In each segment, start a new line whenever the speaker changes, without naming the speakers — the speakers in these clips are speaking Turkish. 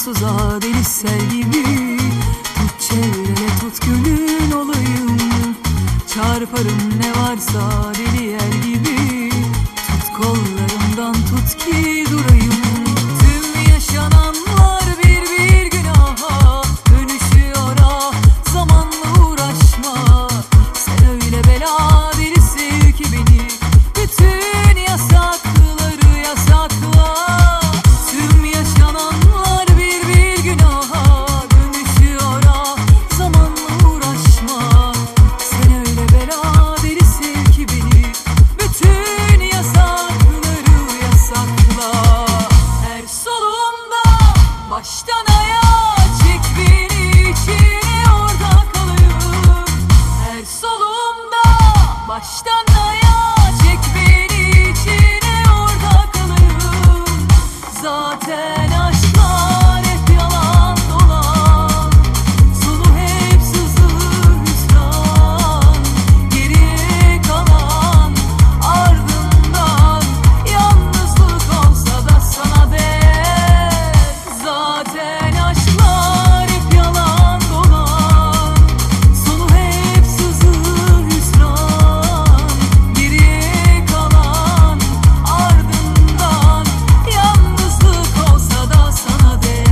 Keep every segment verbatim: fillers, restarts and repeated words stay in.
sonsuza deli sel gibi. Tut çevrele tut gönlün olayım. Çarparım ne varsa deli yer gibi. Tut kollarımdan tut ki durayım. Tüm yaşananlar bir bir günaha dönüşüyor ah, zamanla uğraşma. Sen öyle bela deli sev ki beni. Bütün yasakları yasakla. Tüm yaşananlar bir bir günaha dönüşüyor ah, zamanla uğraşma. Sen öyle bela deli sev ki beni. Bütün yasakları yasakla. Her solumda baştan ayağa çek beni içine, orada kalayım. Her solumda baştan ayağa çek beni içine, orada kalayım. Zaten aşklar hep yalan dolan, sonu hep sızı hüsran. Geriye kalan ardından yalnızlık olsa da sana değer. Zaten aşklar hep yalan dolan, sonu hep sızı hüsran. Geriye kalan ardından yalnızlık olsa da sana değer.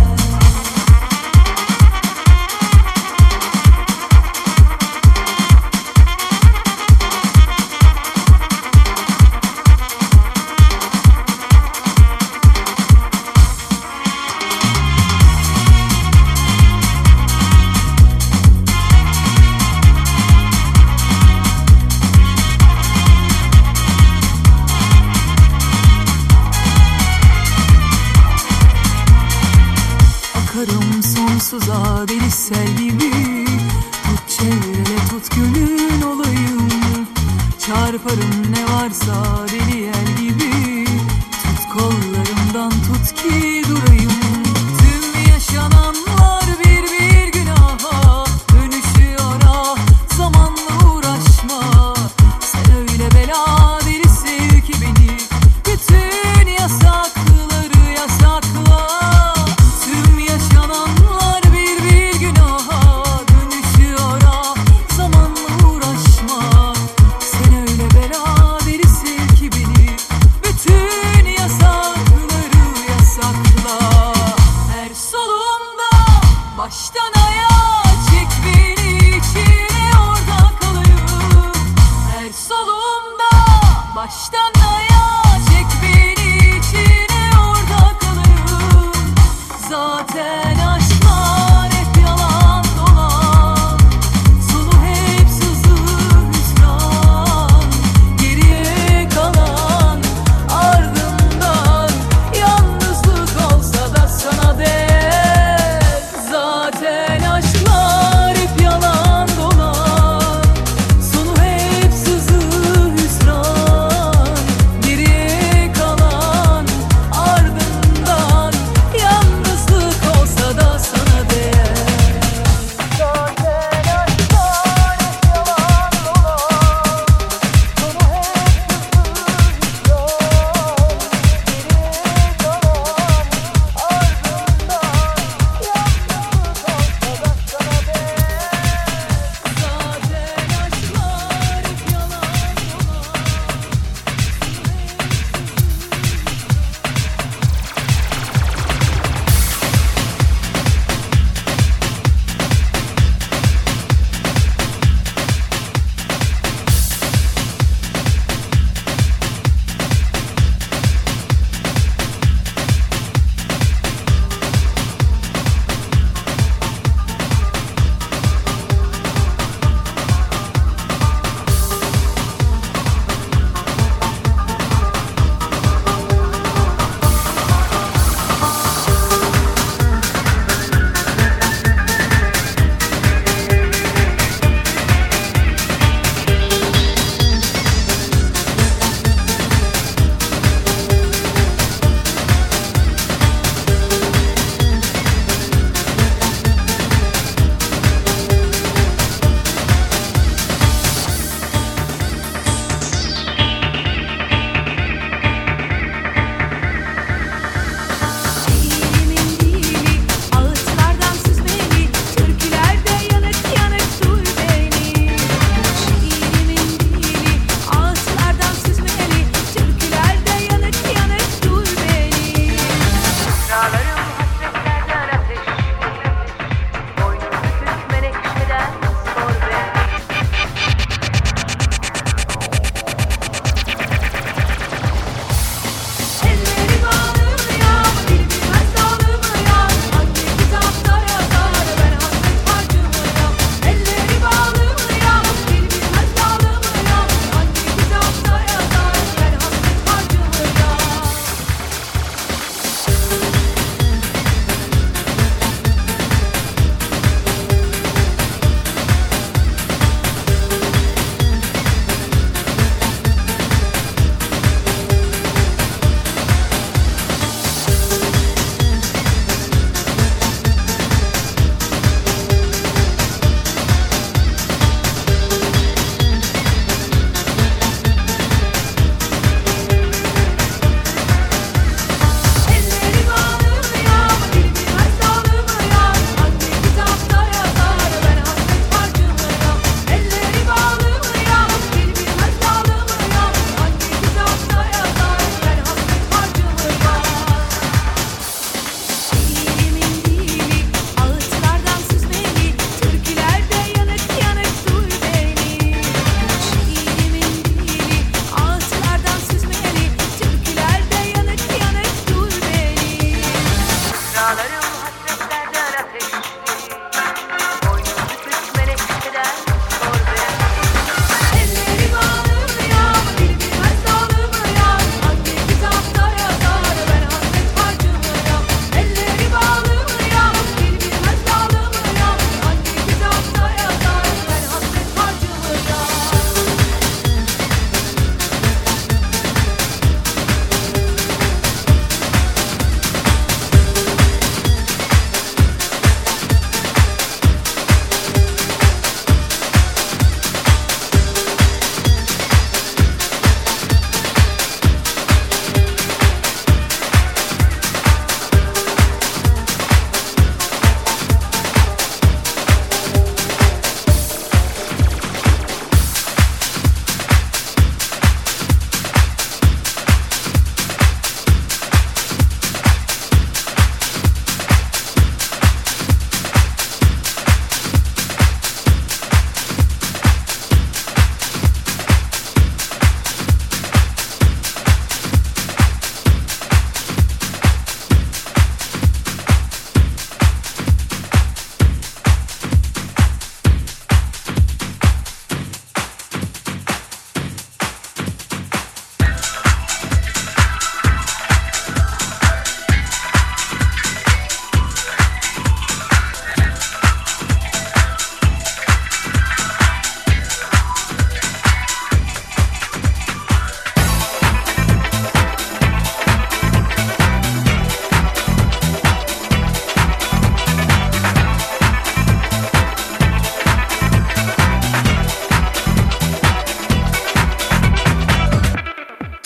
Akarım sonsuza deli sel gibi. Tut çevrele tut gönlün olayım. Çarparım ne varsa deli yer gibi. Tut kollarımdan tut ki durayım. Tüm yaşananlar bir bir günaha dönüşüyor ah, zamanla uğraşma. Sen öyle bela deli sev ki beni. Bütün yasakları yasakla. Tüm yaşananlar bir bir günaha dönüşüyor ah, zamanla uğraşma. Sen öyle bela deli sev ki beni. Bütün yasakları yasakla. Her solumda baştan ayağa çek beni içine, orada kalayım. Her solumda baştan ayağa çek beni içine, orada kalayım. Zaten aşklar hep yalan dolan, sonu hep sızı hüsran. Geriye kalan ardından yalnızlık olsa da sana değer. Zaten aşklar hep yalan dolan, sonu hep sızı hüsran.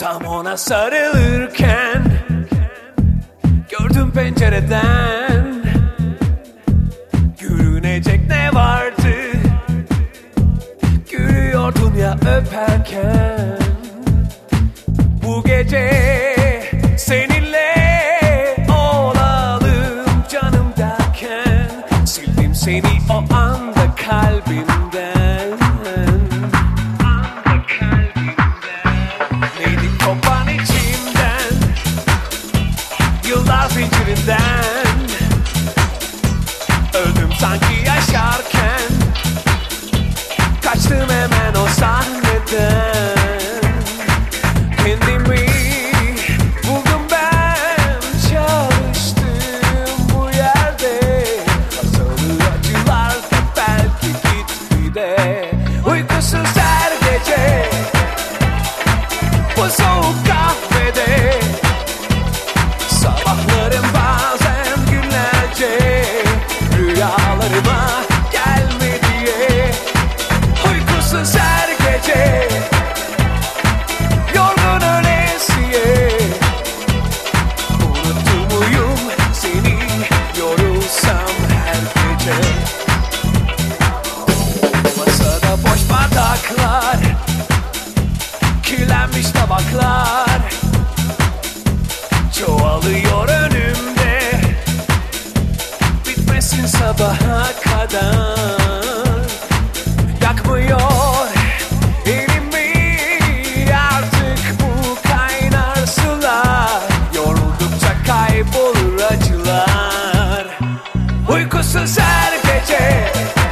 Tam ona sarılırken gördüm pencereden, görünecek ne vardı, görüyordun ya öperken. Bu gece seninle olalım canım derken, sildim seni o anda kalbimden, anda kalbimden. Neydi kopan içimden, yıllar zincirinden, öldüm sanki yaşarken, kaçtım hemen o sahneden. Kendimi buldum ben, çalıştım bu yerde, azalır acılar da belki gitgide. Uykusuz her gece bu soğuk kahvede, sabahlarım bazen günlerce rüyalarıma gelme diye. Uykusuz her gece, yorgun ölesiye, unuttum uyum seni, yorulsam her gece. Masada boş bardaklar, kirlenmiş tabaklar çoğalıyor önümde, bitmesin sabaha kadar. Yakmıyor elimi artık bu kaynar sular, yoruldukça kaybolur acılar. Uykusuz her gece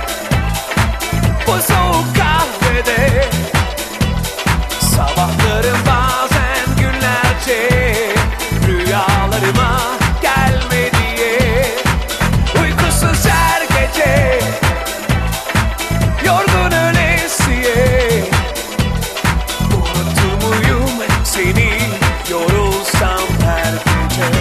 bu soğuk kahvede, sabahlarım bazen günlerce rüyalarıma gelme diye. Uykusuz her gece, yorgun ölesiye, unuttum uyum seni, yorulsam her gece.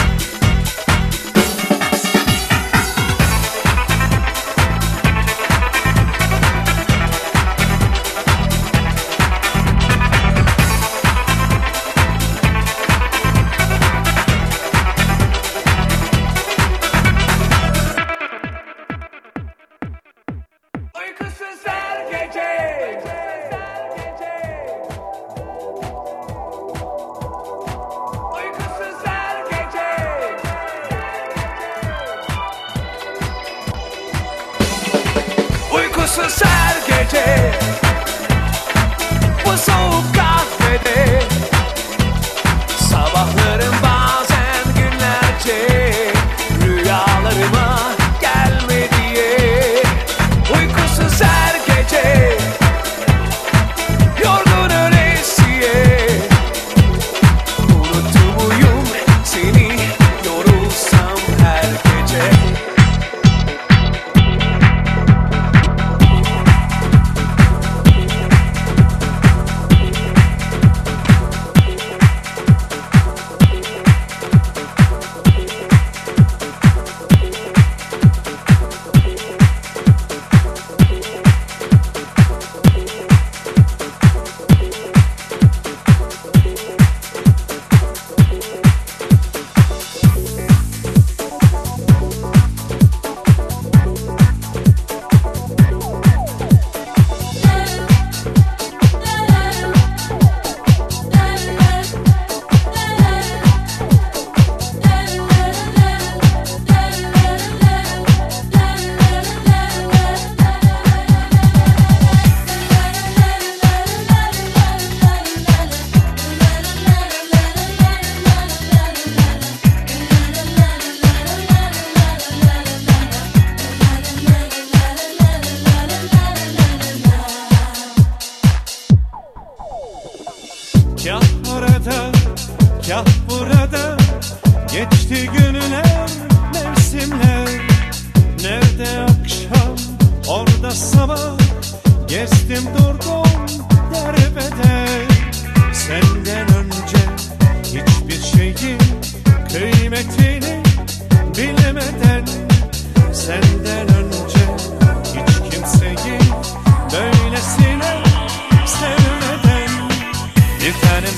Uykusuz her gece, uykusuz her gece, uykusuz her gece, bu soğuk kahvede, sabahlarım bazen günlerce rüyalarıma gelme diye. Uykusuz her gece, yorgun ölesiye, unuttum uyum seni, yorulsam her gece.
Kah orada, kah burada, geçti günler, mevsimler. Nerede akşam, orada sabah, gezdim durdum derbeder. Senden önce hiçbir şeyin kıymetini bilemeden, senden önce hiç kimseyi böylesine sevmeden, bir tanem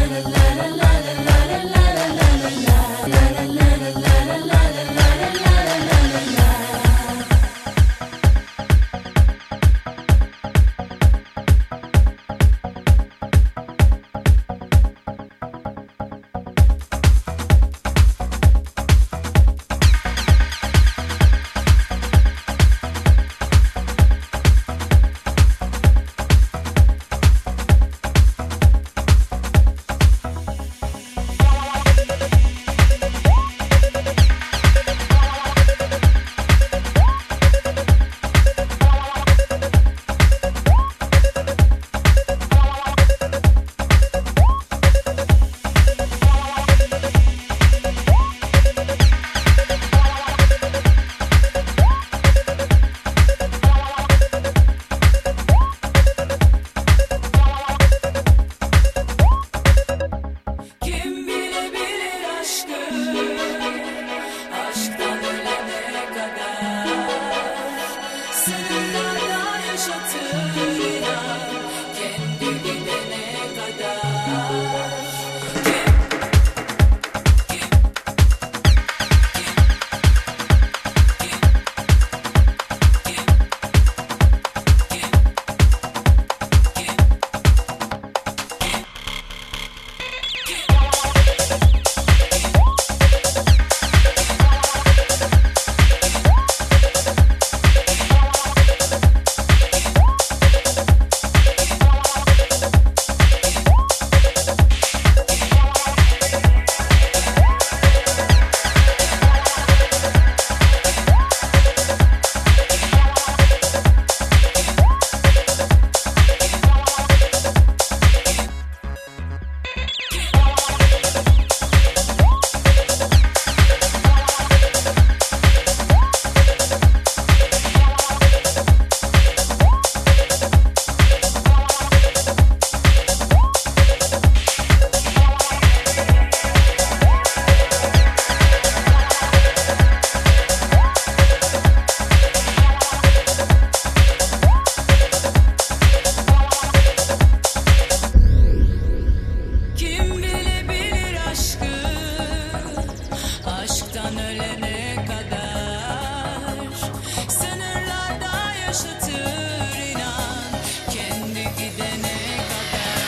inan ölene kadar. Sınırlarda yaşatır inan kendi gidene kadar.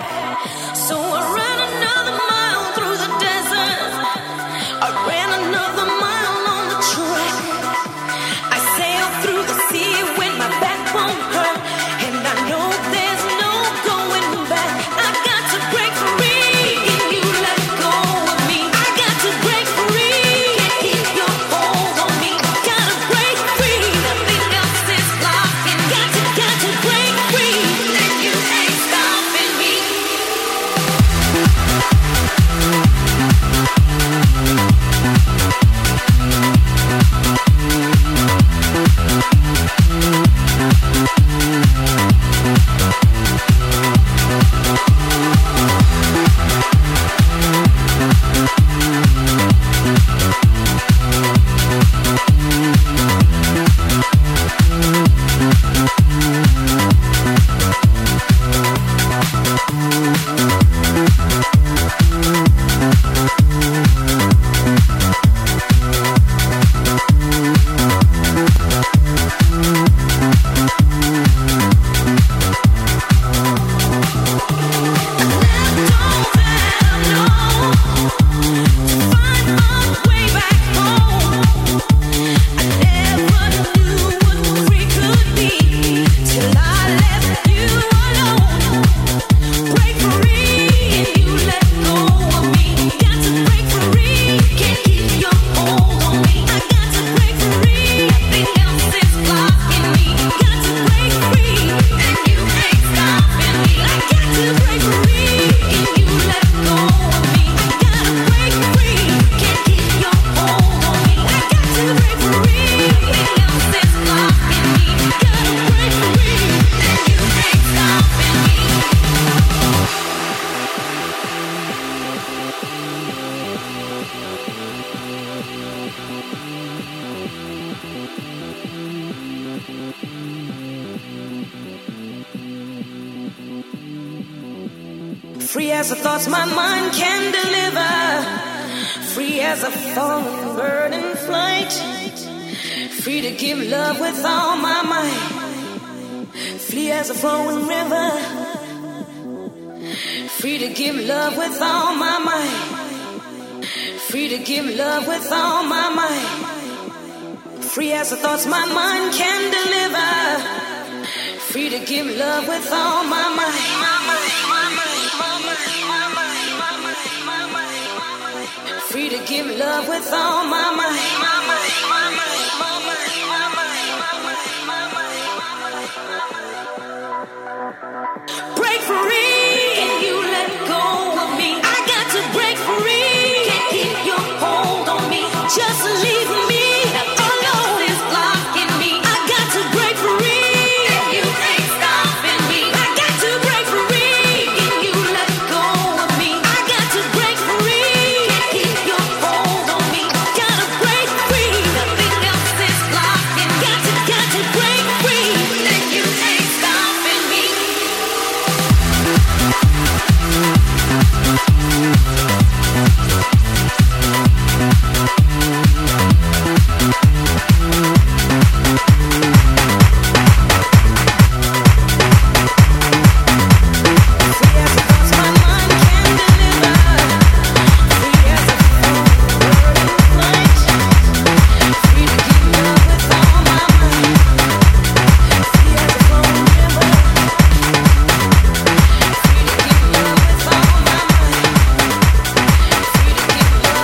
So I ran another mile through the desert. I ran another mile on the track. I sailed through the sea when my backbone hurt, and I know there's no going back. I got to break free, and you let go of me. I got to break free, can't keep your hold on me. Gotta break free, nothing else is blocking. Got to, got to break free, and you ain't stopping me. Free as the thoughts my mind can deliver. Free as a falling bird in flight. Free to give love with all my might. Free as a flowing river. Free to give love with all my might. Free to give love with all my might. Free as the thoughts my mind can deliver. Free to give love with all my might. Free to give love with all my might. Break free and you let go of me. I got to break free. Can't keep your hold on me. Just leave me alone. Is blocking me. I got to break free and you ain't stopping me. I got to break free and you let go of me. I got to break free. Can't keep your hold on me. Gotta break free. Nothing else is blocking. Got to, got to break free and you ain't stopping me. Free to give love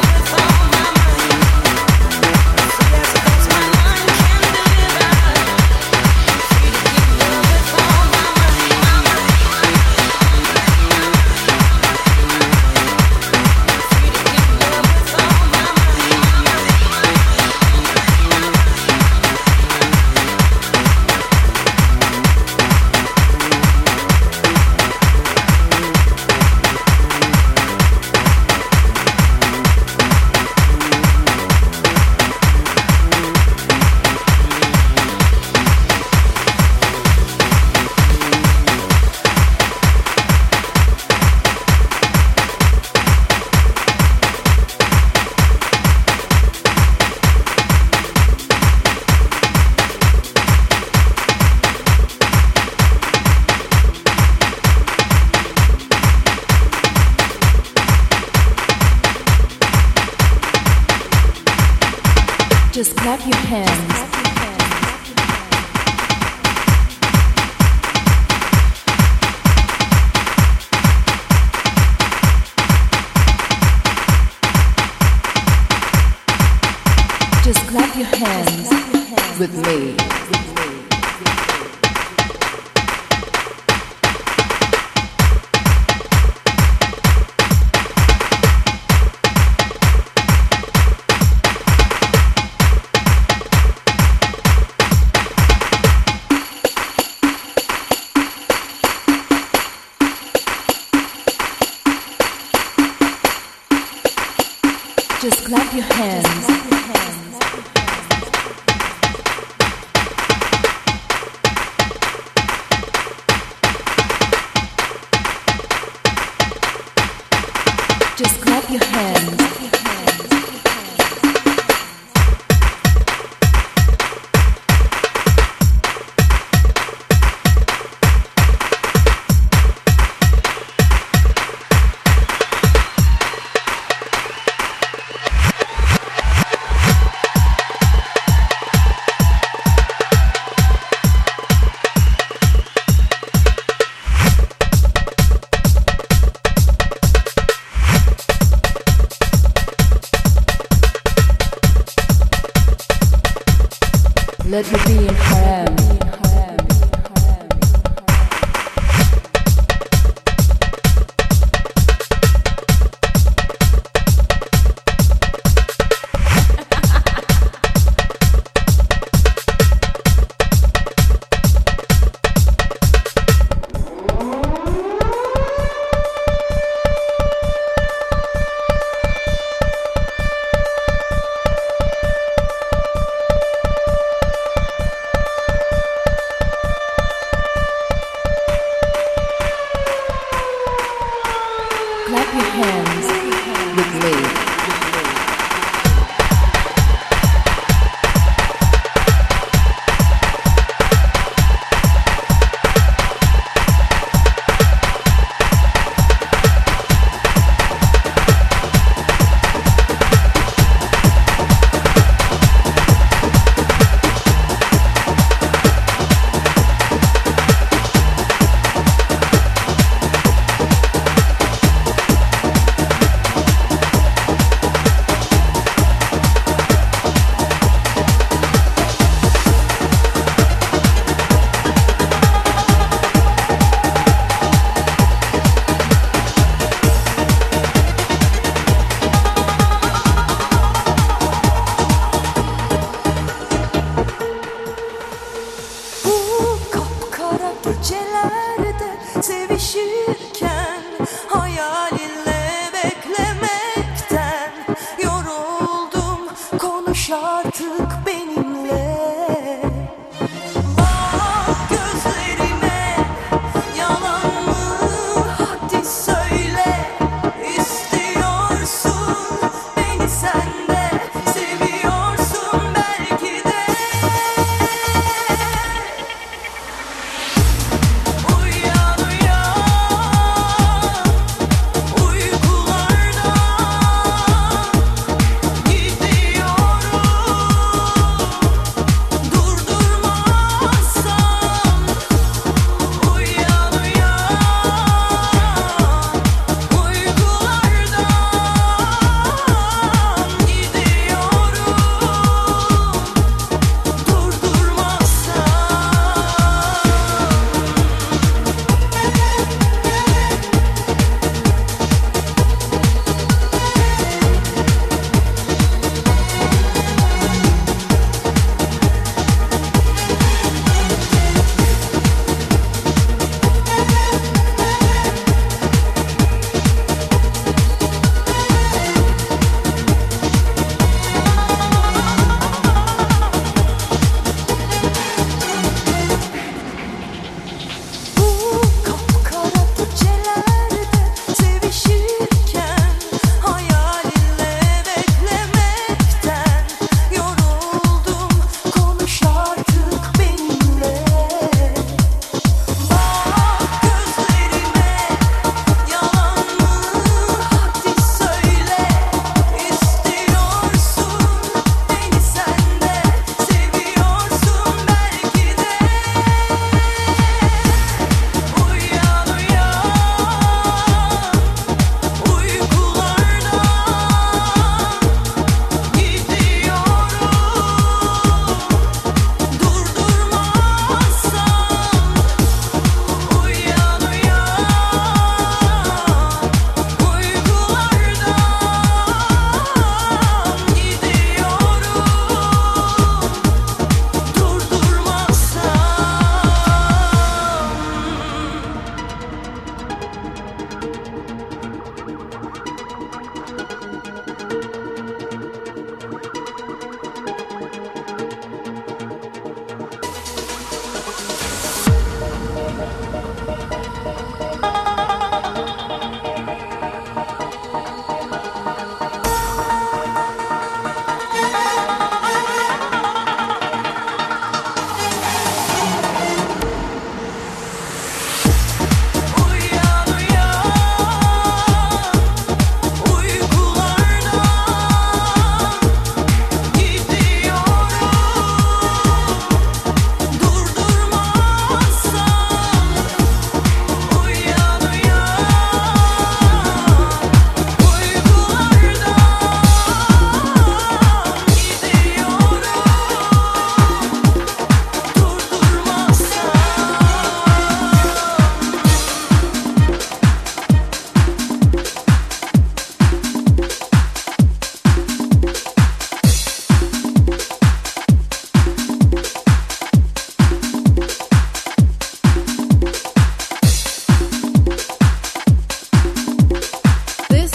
Just clap your hands. Just clap your hands with me. Just clap your hands. Just clap your hands. Let me be in haram. Clap your hands with me.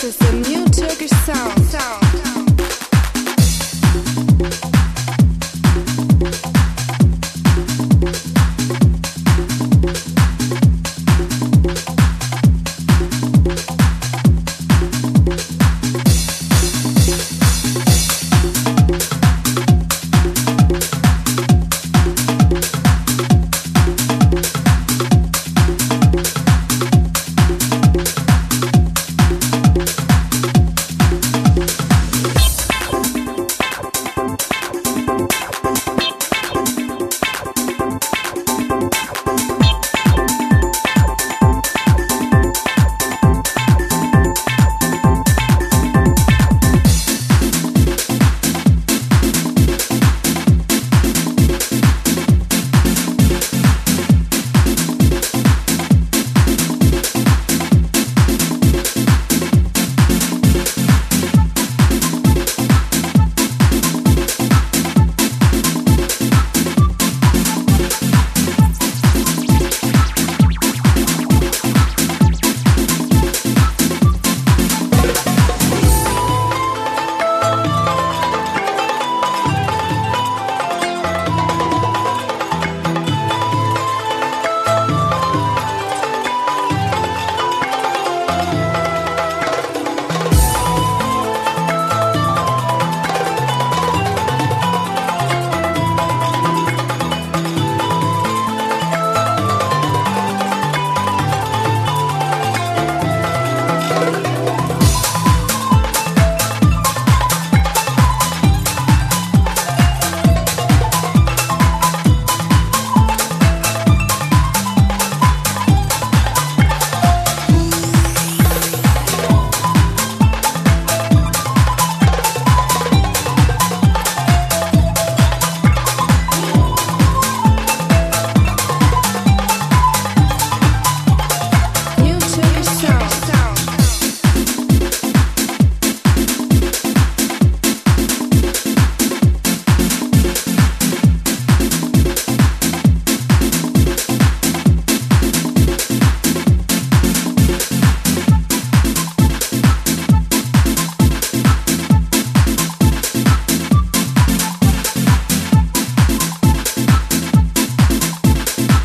This is the new Turkish sound. sound.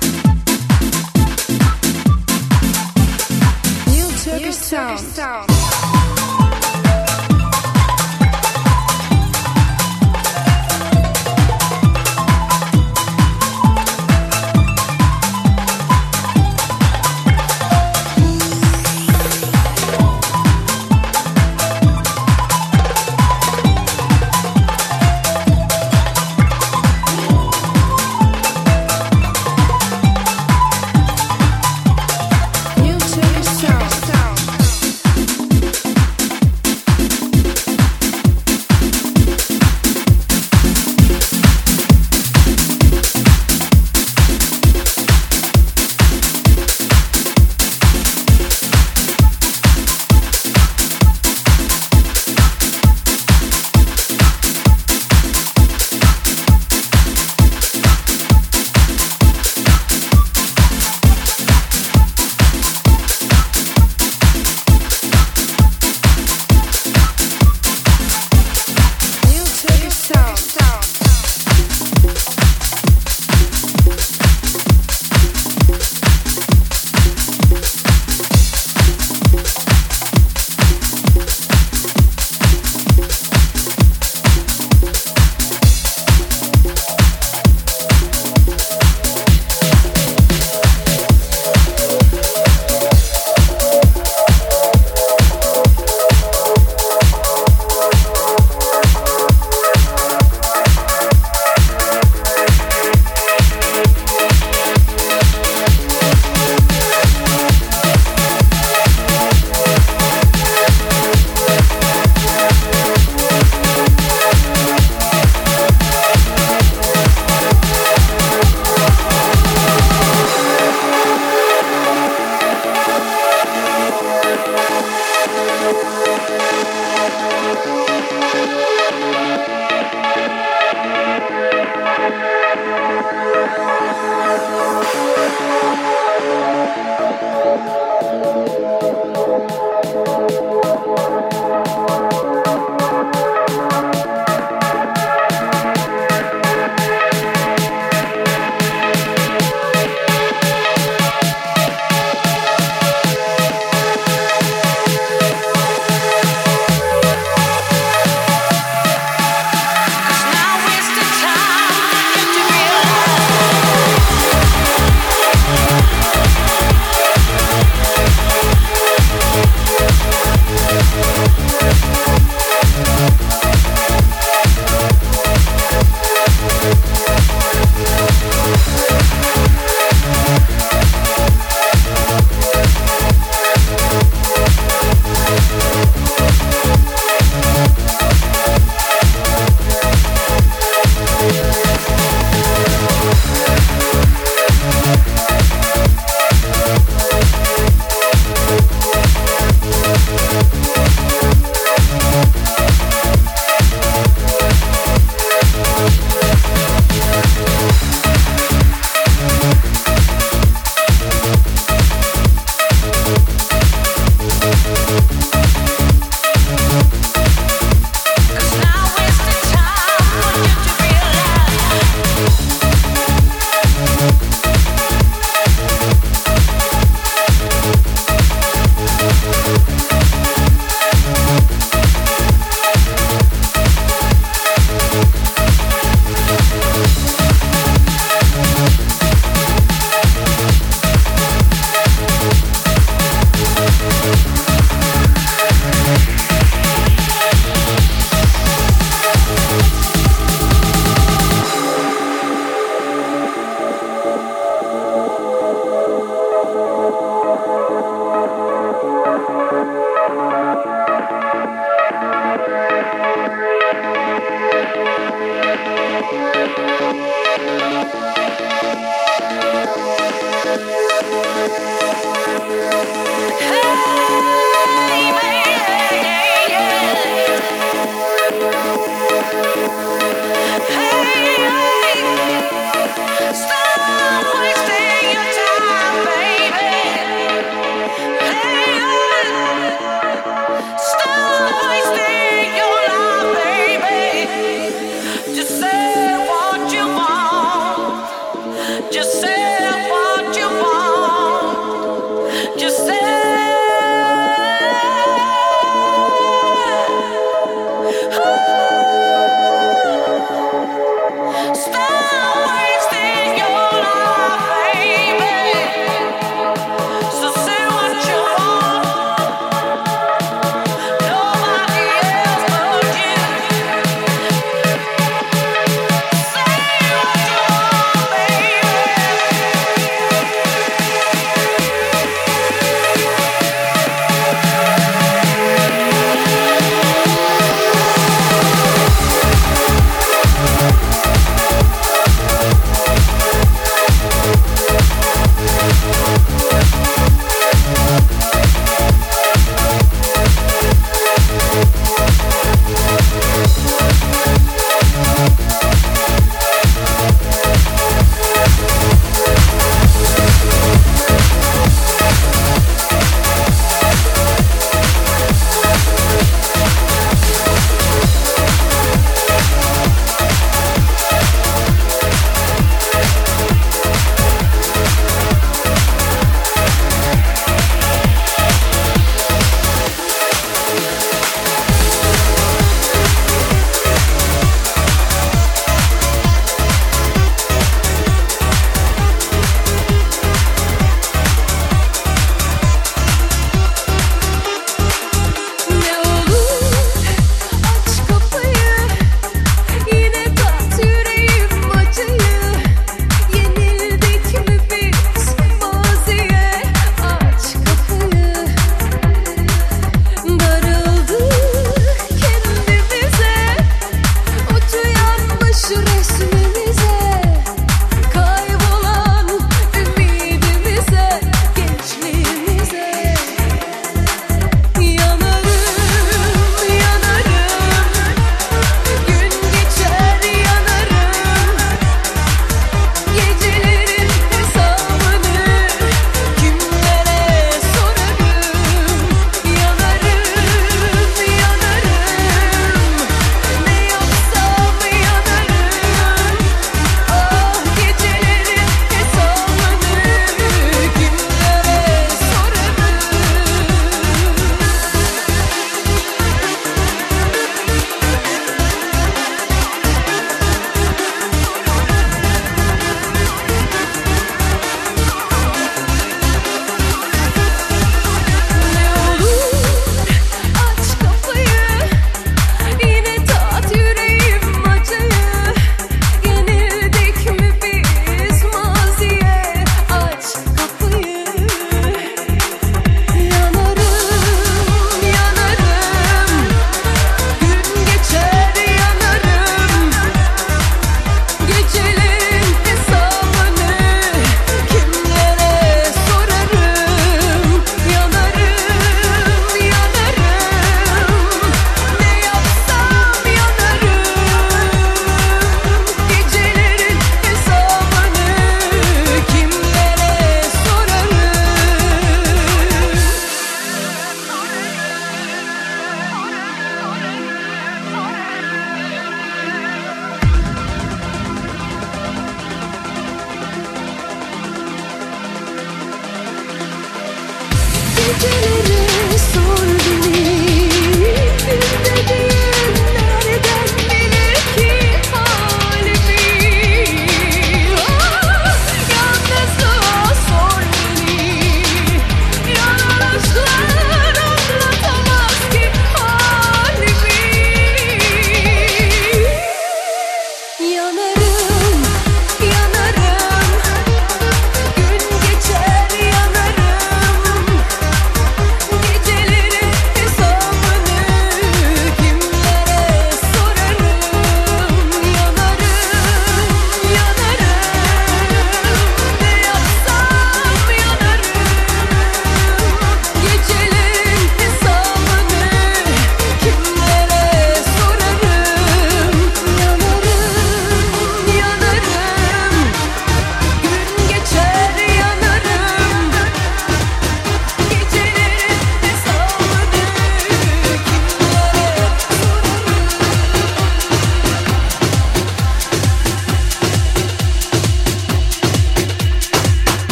Sound. Sound.